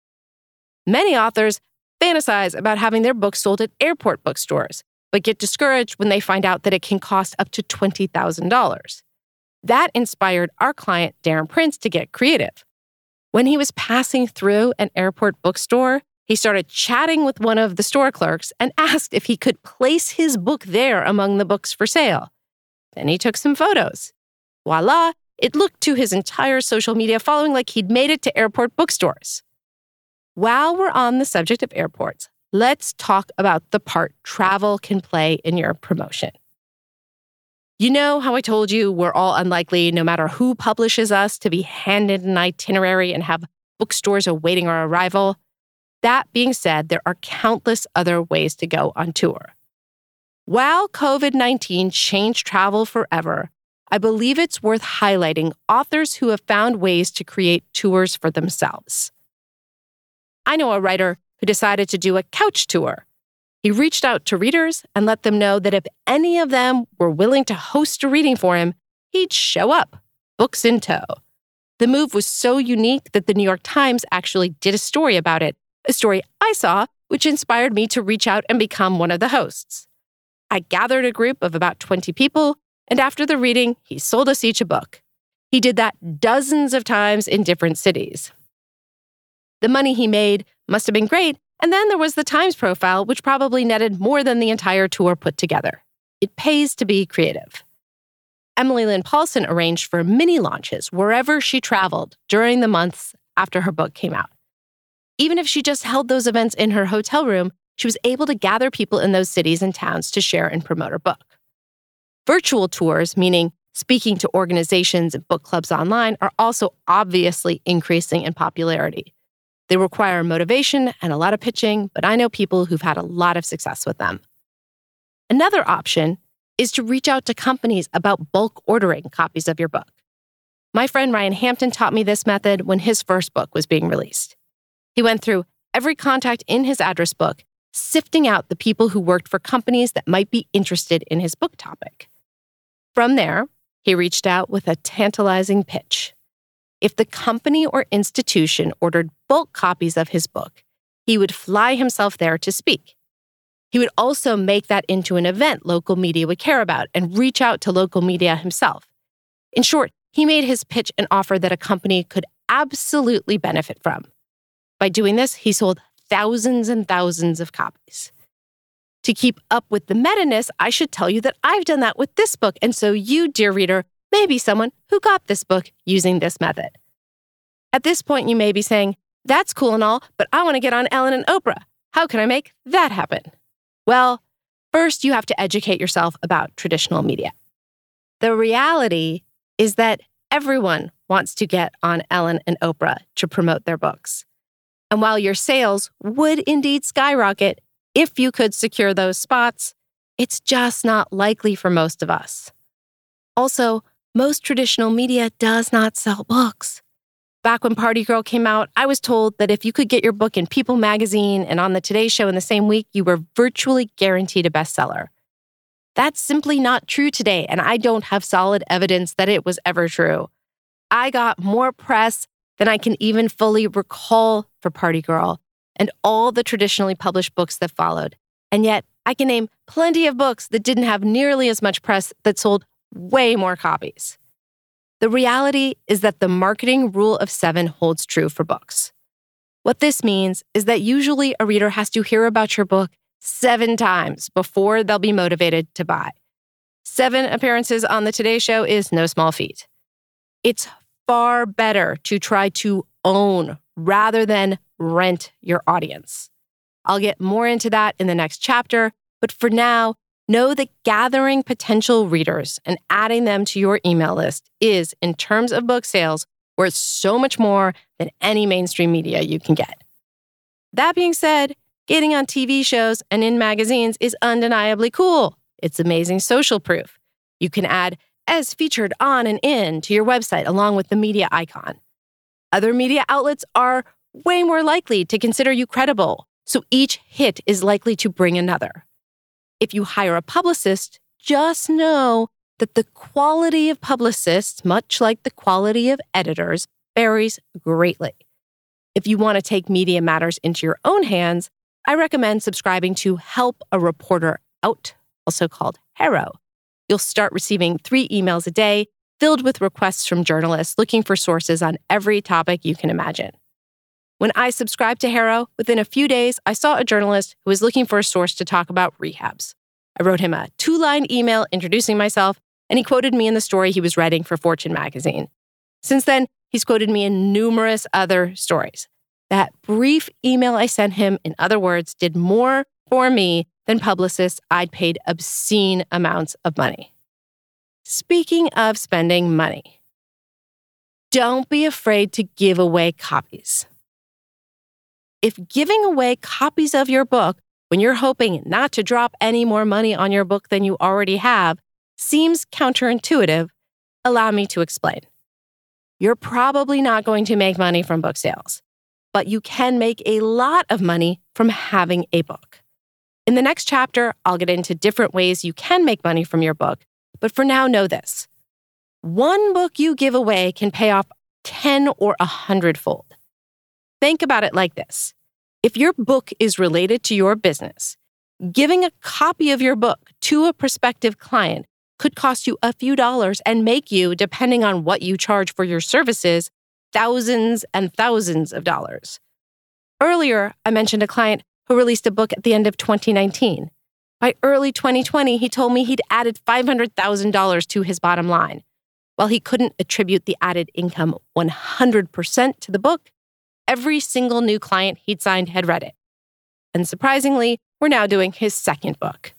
Many authors fantasize about having their books sold at airport bookstores, but get discouraged when they find out that it can cost up to twenty thousand dollars. That inspired our client, Darren Prince, to get creative. When he was passing through an airport bookstore, He started chatting with one of the store clerks and asked if he could place his book there among the books for sale. Then he took some photos. Voila, it looked to his entire social media following like he'd made it to airport bookstores. While we're on the subject of airports, let's talk about the part travel can play in your promotion. You know how I told you we're all unlikely, no matter who publishes us, to be handed an itinerary and have bookstores awaiting our arrival? That being said, there are countless other ways to go on tour. While covid nineteen changed travel forever, I believe it's worth highlighting authors who have found ways to create tours for themselves. I know a writer who decided to do a couch tour. He reached out to readers and let them know that if any of them were willing to host a reading for him, he'd show up, books in tow. The move was so unique that the New York Times actually did a story about it, a story I saw, which inspired me to reach out and become one of the hosts. I gathered a group of about twenty people, and after the reading, he sold us each a book. He did that dozens of times in different cities. The money he made must have been great, and then there was the Times profile, which probably netted more than the entire tour put together. It pays to be creative. Emily Lynn Paulson arranged for mini launches wherever she traveled during the months after her book came out. Even if she just held those events in her hotel room, she was able to gather people in those cities and towns to share and promote her book. Virtual tours, meaning speaking to organizations and book clubs online, are also obviously increasing in popularity. They require motivation and a lot of pitching, but I know people who've had a lot of success with them. Another option is to reach out to companies about bulk ordering copies of your book. My friend Ryan Hampton taught me this method when his first book was being released. He went through every contact in his address book, sifting out the people who worked for companies that might be interested in his book topic. From there, he reached out with a tantalizing pitch. If the company or institution ordered bulk copies of his book, he would fly himself there to speak. He would also make that into an event local media would care about and reach out to local media himself. In short, he made his pitch an offer that a company could absolutely benefit from. By doing this, he sold thousands and thousands of copies. To keep up with the meta-ness, I should tell you that I've done that with this book, and so you, dear reader, may be someone who got this book using this method. At this point, you may be saying, that's cool and all, but I want to get on Ellen and Oprah. How can I make that happen? Well, first you have to educate yourself about traditional media. The reality is that everyone wants to get on Ellen and Oprah to promote their books. And while your sales would indeed skyrocket if you could secure those spots, it's just not likely for most of us. Also, most traditional media does not sell books. Back when Party Girl came out, I was told that if you could get your book in People magazine and on the Today Show in the same week, you were virtually guaranteed a bestseller. That's simply not true today, and I don't have solid evidence that it was ever true. I got more press than I can even fully recall for Party Girl and all the traditionally published books that followed. And yet, I can name plenty of books that didn't have nearly as much press that sold way more copies. The reality is that the marketing rule of seven holds true for books. What this means is that usually a reader has to hear about your book seven times before they'll be motivated to buy. Seven appearances on the Today Show is no small feat. It's far better to try to own rather than rent your audience. I'll get more into that in the next chapter, but for now, know that gathering potential readers and adding them to your email list is, in terms of book sales, worth so much more than any mainstream media you can get. That being said, getting on T V shows and in magazines is undeniably cool. It's amazing social proof. You can add as featured on and in to your website along with the media icon. Other media outlets are way more likely to consider you credible, so each hit is likely to bring another. If you hire a publicist, just know that the quality of publicists, much like the quality of editors, varies greatly. If you want to take media matters into your own hands, I recommend subscribing to Help a Reporter Out, also called HARO. You'll start receiving three emails a day filled with requests from journalists looking for sources on every topic you can imagine. When I subscribed to HARO, within a few days, I saw a journalist who was looking for a source to talk about rehabs. I wrote him a two-line email introducing myself, and he quoted me in the story he was writing for Fortune magazine. Since then, he's quoted me in numerous other stories. That brief email I sent him, in other words, did more for me than publicists I'd paid obscene amounts of money. Speaking of spending money, don't be afraid to give away copies. If giving away copies of your book when you're hoping not to drop any more money on your book than you already have seems counterintuitive, allow me to explain. You're probably not going to make money from book sales, but you can make a lot of money from having a book. In the next chapter, I'll get into different ways you can make money from your book, but for now, know this. One book you give away can pay off ten or a hundredfold. Think about it like this. If your book is related to your business, giving a copy of your book to a prospective client could cost you a few dollars and make you, depending on what you charge for your services, thousands and thousands of dollars. Earlier, I mentioned a client who released a book at the end of twenty nineteen. By early twenty twenty, he told me he'd added five hundred thousand dollars to his bottom line. While he couldn't attribute the added income one hundred percent to the book, every single new client he'd signed had read it. And surprisingly, we're now doing his second book.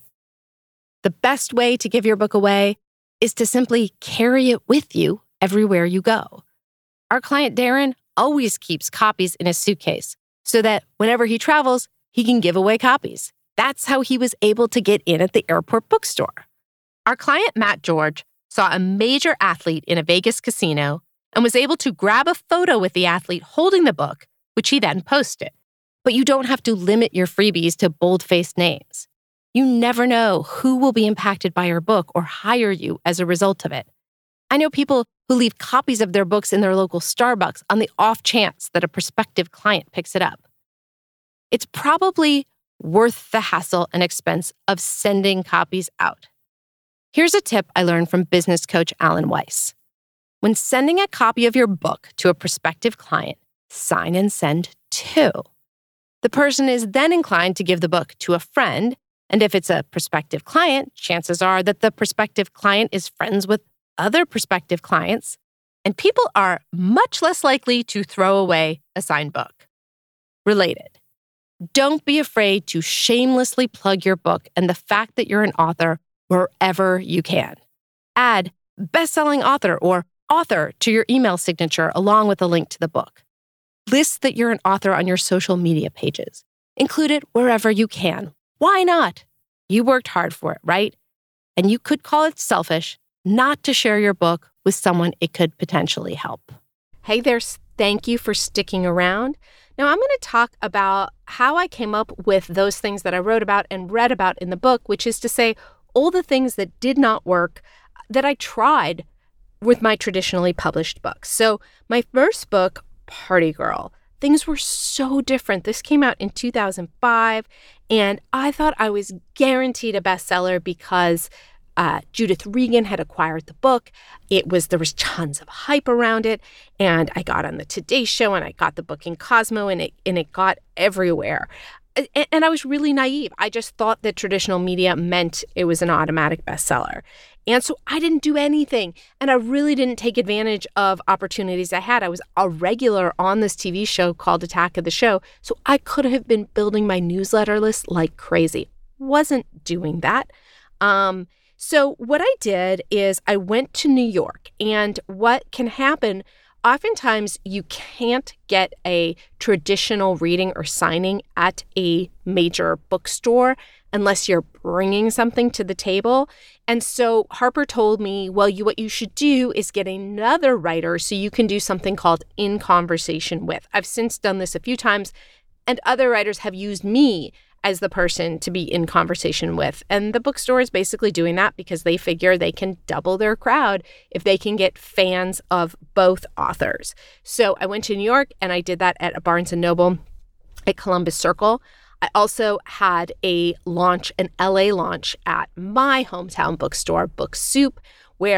The best way to give your book away is to simply carry it with you everywhere you go. Our client Darren always keeps copies in his suitcase so that whenever he travels, he can give away copies. That's how he was able to get in at the airport bookstore. Our client Matt George saw a major athlete in a Vegas casino and was able to grab a photo with the athlete holding the book, which he then posted. But you don't have to limit your freebies to bold-faced names. You never know who will be impacted by your book or hire you as a result of it. I know people who leave copies of their books in their local Starbucks on the off chance that a prospective client picks it up. It's probably worth the hassle and expense of sending copies out. Here's a tip I learned from business coach Alan Weiss. When sending a copy of your book to a prospective client, sign and send two. The person is then inclined to give the book to a friend, and if it's a prospective client, chances are that the prospective client is friends with other prospective clients, and people are much less likely to throw away a signed book. Related, don't be afraid to shamelessly plug your book and the fact that you're an author wherever you can. Add best-selling author or author to your email signature along with a link to the book. List that you're an author on your social media pages. Include it wherever you can. Why not? You worked hard for it, right? And you could call it selfish not to share your book with someone it could potentially help. Hey there, thank you for sticking around. Now I'm going to talk about how I came up with those things that I wrote about and read about in the book, which is to say all the things that did not work that I tried with my traditionally published books. So my first book, Party Girl, things were so different. This came out in two thousand five, and I thought I was guaranteed a bestseller because uh, Judith Regan had acquired the book. It was there was tons of hype around it, and I got on the Today Show, and I got the book in Cosmo, and it and it got everywhere. And, and I was really naive. I just thought that traditional media meant it was an automatic bestseller. And so I didn't do anything. And I really didn't take advantage of opportunities I had. I was a regular on this T V show called Attack of the Show. So I could have been building my newsletter list like crazy. Wasn't doing that. Um, so what I did is I went to New York. And what can happen, oftentimes you can't get a traditional reading or signing at a major bookstore unless you're bringing something to the table. And so Harper told me, well, you what you should do is get another writer so you can do something called In Conversation With. I've since done this a few times, and other writers have used me as the person to be in conversation with. And the bookstore is basically doing that because they figure they can double their crowd if they can get fans of both authors. So I went to New York and I did that at a Barnes and Noble at Columbus Circle. I also had a launch, an L A launch at my hometown bookstore, Book Soup, where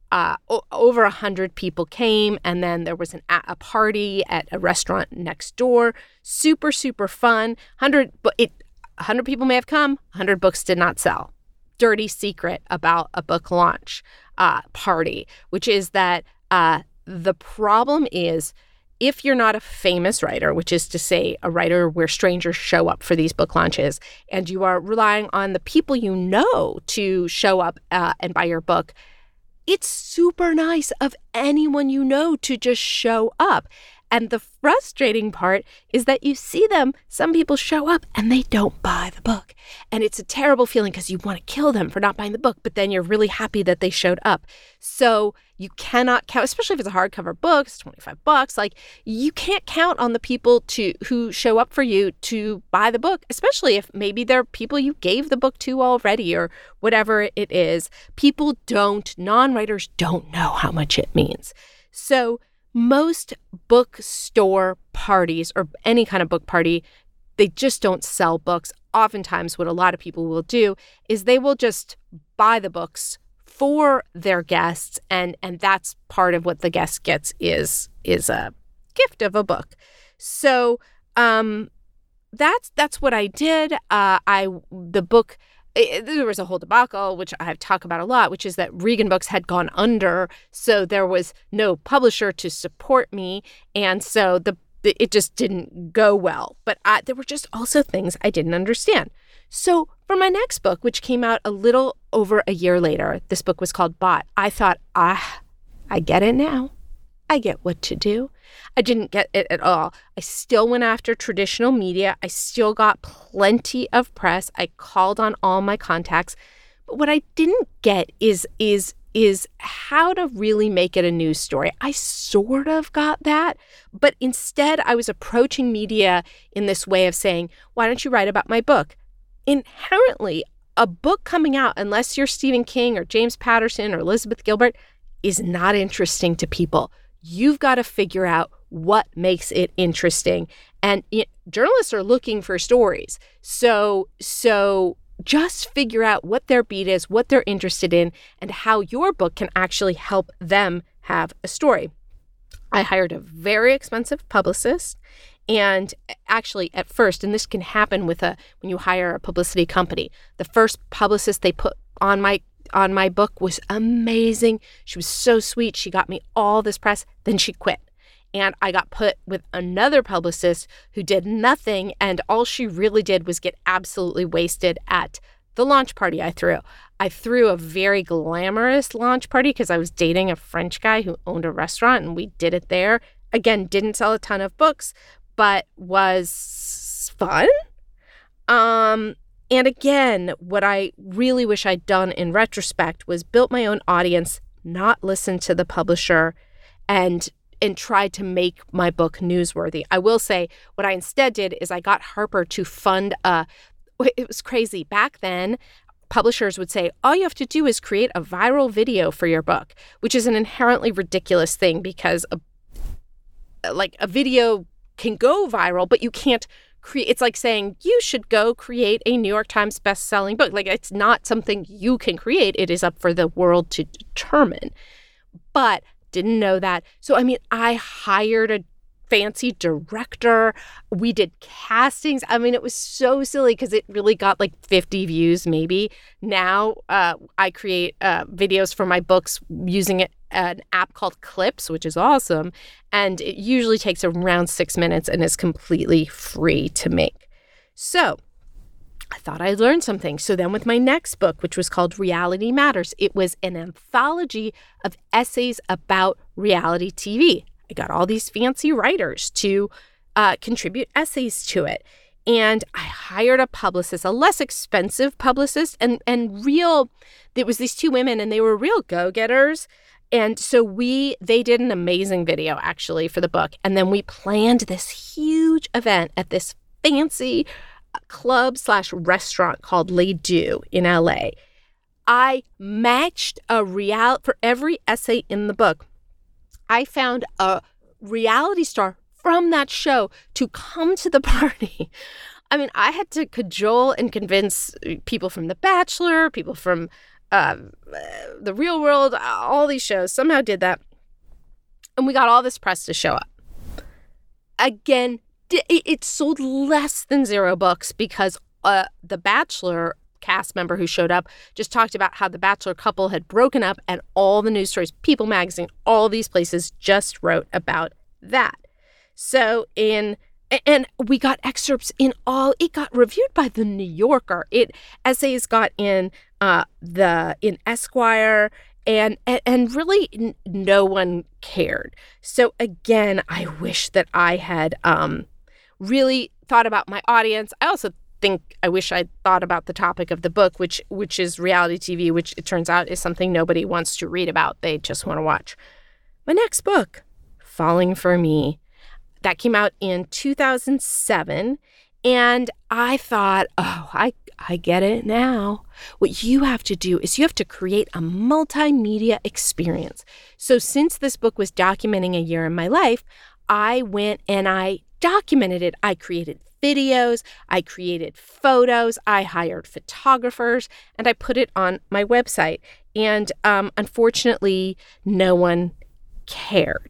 uh, o- over a hundred people came, and then there was an, a party at a restaurant next door. Super, super fun. Hundred, but it, a hundred people may have come. A hundred books did not sell. Dirty secret about a book launch uh, party, which is that uh, the problem is if you're not a famous writer, which is to say a writer where strangers show up for these book launches, and you are relying on the people you know to show up uh, and buy your book, it's super nice of anyone you know to just show up. And the frustrating part is that you see them, some people show up and they don't buy the book. And it's a terrible feeling because you want to kill them for not buying the book, but then you're really happy that they showed up. So you cannot count, especially if it's a hardcover book, it's twenty-five bucks. Like, you can't count on the people to who show up for you to buy the book, especially if maybe they're people you gave the book to already or whatever it is. People don't, non-writers don't know how much it means. So most bookstore parties or any kind of book party, they just don't sell books. Oftentimes what a lot of people will do is they will just buy the books for their guests, and and that's part of what the guest gets is is a gift of a book. So um, that's that's what I did. Uh, I the book. It, there was a whole debacle, which I've talked about a lot, which is that Regan Books had gone under, so there was no publisher to support me, and so the, the it just didn't go well. But I, there were just also things I didn't understand. So for my next book, which came out a little over a year later, this book was called Bought. I thought, ah, I get it now. I get what to do. I didn't get it at all. I still went after traditional media. I still got plenty of press. I called on all my contacts. But what I didn't get is is is how to really make it a news story. I sort of got that, but instead I was approaching media in this way of saying, why don't you write about my book? Inherently, a book coming out, unless you're Stephen King or James Patterson or Elizabeth Gilbert, is not interesting to people. You've got to figure out what makes it interesting. And it, journalists are looking for stories. So, so just figure out what their beat is, what they're interested in, and how your book can actually help them have a story. I hired a very expensive publicist. And actually, at first, and this can happen with a when you hire a publicity company, the first publicist they put on my on my book was amazing. She was so sweet. She got me all this press. Then she quit. And I got put with another publicist who did nothing. And all she really did was get absolutely wasted at the launch party I threw. I threw a very glamorous launch party because I was dating a French guy who owned a restaurant, and we did it there. Again, didn't sell a ton of books, but was fun. Um, and again, what I really wish I'd done in retrospect was built my own audience, not listen to the publisher, and and tried to make my book newsworthy. I will say what I instead did is I got Harper to fund a, it was crazy. Back then, publishers would say, all you have to do is create a viral video for your book, which is an inherently ridiculous thing because a, like a video can go viral, but you can't create. It's like saying you should go create a New York Times best-selling book. Like, it's not something you can create. It is up for the world to determine. But didn't know that. So, I mean, I hired a fancy director. We did castings. I mean, it was so silly because it really got like fifty views maybe. Now uh, I create uh, videos for my books using it, an app called Clips, which is awesome. And it usually takes around six minutes and is completely free to make. So I thought I'd learned something. So then with my next book, which was called Reality Matters, it was an anthology of essays about reality T V. I got all these fancy writers to uh, contribute essays to it. And I hired a publicist, a less expensive publicist, and and real, there was these two women and they were real go-getters. And so we, they did an amazing video actually for the book. And then we planned this huge event at this fancy club slash restaurant called Les Deux in L A. I matched a real, for every essay in the book, I found a reality star from that show to come to the party. I mean, I had to cajole and convince people from The Bachelor, people from uh, The Real World, all these shows somehow did that. And we got all this press to show up. Again, it sold less than zero books because uh, The Bachelor cast member who showed up just talked about how the Bachelor couple had broken up, and all the news stories, People Magazine, all these places just wrote about that. So in and we got excerpts in all. It got reviewed by the New Yorker. It essays got in uh, the in Esquire. And, and really n- no one cared. So again, I wish that I had um, really thought about my audience. I also think I wish I'd thought about the topic of the book, which which is reality T V, which it turns out is something nobody wants to read about. They just want to watch. My next book, Falling for Me, that came out in two thousand seven. And I thought, oh, I I get it now. What you have to do is you have to create a multimedia experience. So since this book was documenting a year in my life, I went and I documented it. I created videos, I created photos, I hired photographers, and I put it on my website. And um, unfortunately, no one cared.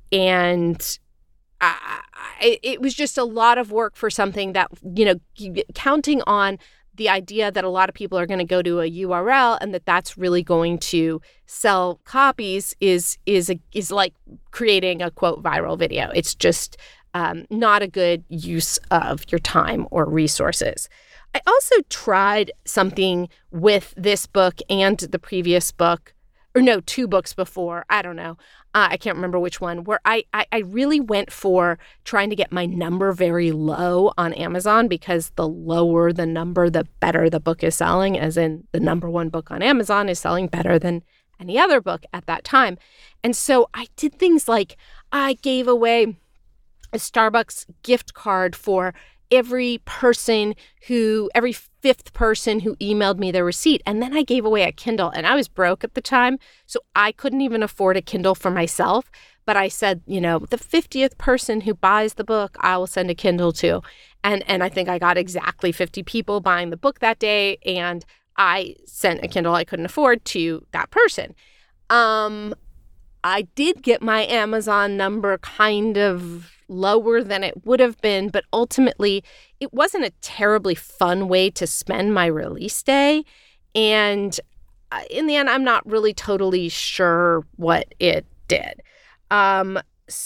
And I, I, it was just a lot of work for something that, you know, counting on the idea that a lot of people are going to go to a U R L and that that's really going to sell copies is is a, is like creating a, quote, viral video. It's just um, not a good use of your time or resources. I also tried something with this book and the previous book, or no, two books before, I don't know. Uh, I can't remember which one, where I, I, I really went for trying to get my number very low on Amazon, because the lower the number, the better the book is selling, as in the number one book on Amazon is selling better than any other book at that time. And so I did things like I gave away a Starbucks gift card for every person who, every fifth person who emailed me their receipt. And then I gave away a Kindle, and I was broke at the time, so I couldn't even afford a Kindle for myself. But I said, you know, the fiftieth person who buys the book, I will send a Kindle to. And and I think I got exactly fifty people buying the book that day, and I sent a Kindle I couldn't afford to that person. Um, I did get my Amazon number kind of lower than it would have been, but ultimately it wasn't a terribly fun way to spend my release day. And in the end, I'm not really totally sure what it did. Um,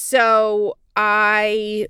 so I,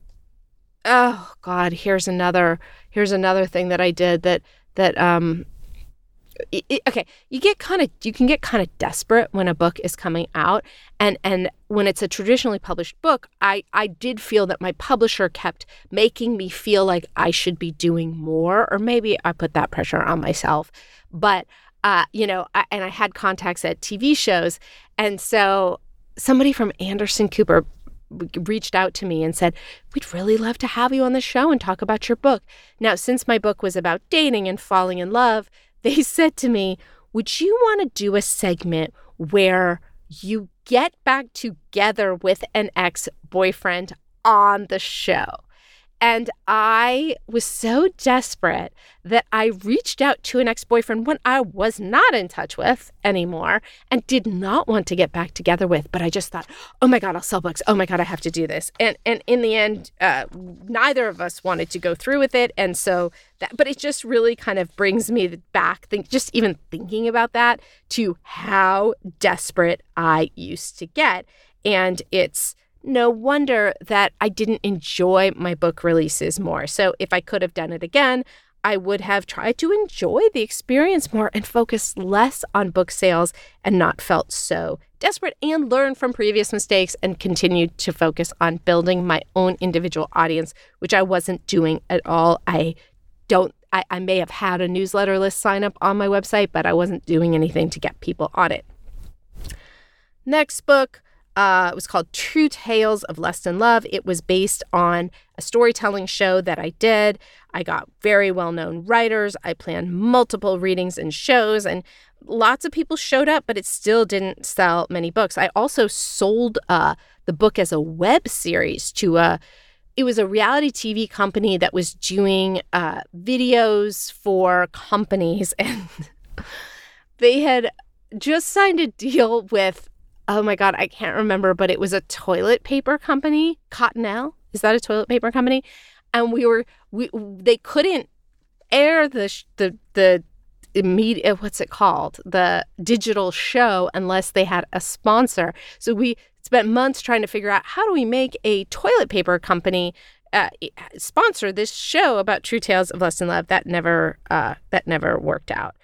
oh God, here's another, here's another thing that I did that, that, um, It, it, okay, you get kind of you can get kind of desperate when a book is coming out, and and when it's a traditionally published book, I I did feel that my publisher kept making me feel like I should be doing more, or maybe I put that pressure on myself. But uh, you know, I, and I had contacts at T V shows, and so somebody from Anderson Cooper reached out to me and said, we'd really love to have you on the show and talk about your book. Now, since my book was about dating and falling in love, they said to me, would you want to do a segment where you get back together with an ex-boyfriend on the show? And I was so desperate that I reached out to an ex-boyfriend when I was not in touch with anymore and did not want to get back together with. But I just thought, oh my God, I'll sell books. Oh my God, I have to do this. And and in the end, uh, neither of us wanted to go through with it. And so that, but it just really kind of brings me back, think, just even thinking about that, to how desperate I used to get. And it's no wonder that I didn't enjoy my book releases more. So if I could have done it again, I would have tried to enjoy the experience more and focus less on book sales and not felt so desperate, and learn from previous mistakes and continued to focus on building my own individual audience, which I wasn't doing at all. I don't, I, I may have had a newsletter list sign up on my website, but I wasn't doing anything to get people on it. Next book. Uh, it was called True Tales of Lust and Love. It was based on a storytelling show that I did. I got very well-known writers. I planned multiple readings and shows, and lots of people showed up, but it still didn't sell many books. I also sold uh, the book as a web series to a, it was a reality T V company that was doing uh, videos for companies, and they had just signed a deal with, oh my God, I can't remember, but it was a toilet paper company, Cottonelle. Is that a toilet paper company? And we were, we they couldn't air the the the immediate, what's it called? The digital show unless they had a sponsor. So we spent months trying to figure out, how do we make a toilet paper company uh, sponsor this show about true tales of lust and love? That never uh, that never worked out.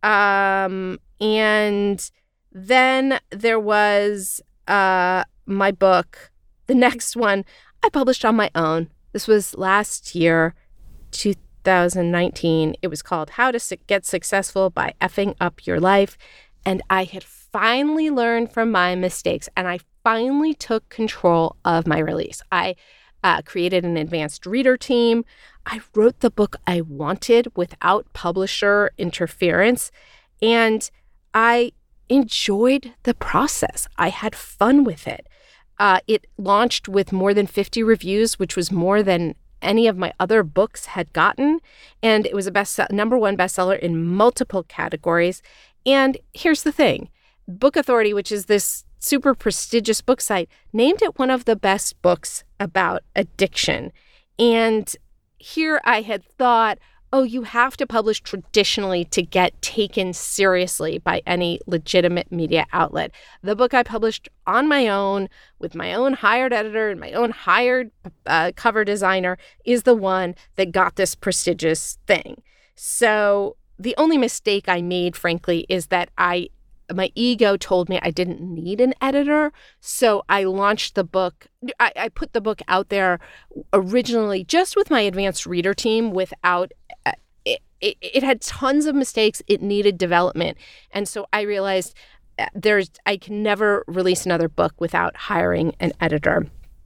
Um, and then there was uh, my book. The next one I published on my own. This was last year, two thousand nineteen. It was called How to Get Successful by Effing Up Your Life. And I had finally learned from my mistakes, and I finally took control of my release. I uh, created an advanced reader team. I wrote the book I wanted without publisher interference, and I enjoyed the process. I had fun with it. Uh, it launched with more than fifty reviews, which was more than any of my other books had gotten. And it was a best number one bestseller in multiple categories. And here's the thing. Book Authority, which is this super prestigious book site, named it one of the best books about addiction. And here I had thought, oh, you have to publish traditionally to get taken seriously by any legitimate media outlet. The book I published on my own with my own hired editor and my own hired uh, cover designer is the one that got this prestigious thing. So the only mistake I made, frankly, is that I my ego told me I didn't need an editor. So I launched the book. I, I put the book out there originally just with my advanced reader team without uh, it, it, it had tons of mistakes. It needed development. And so I realized there's I can never release another book without hiring an editor.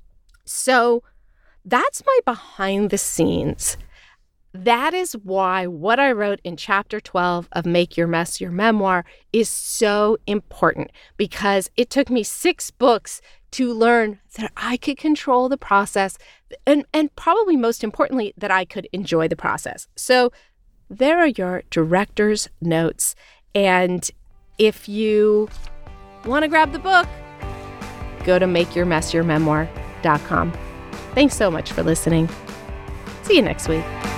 So that's my behind the scenes. That is why what I wrote in chapter twelve of Make Your Mess Your Memoir is so important, because it took me six books to learn that I could control the process and, and probably most importantly, that I could enjoy the process. So there are your director's notes. And if you want to grab the book, go to make your mess your memoir dot com. Thanks so much for listening. See you next week.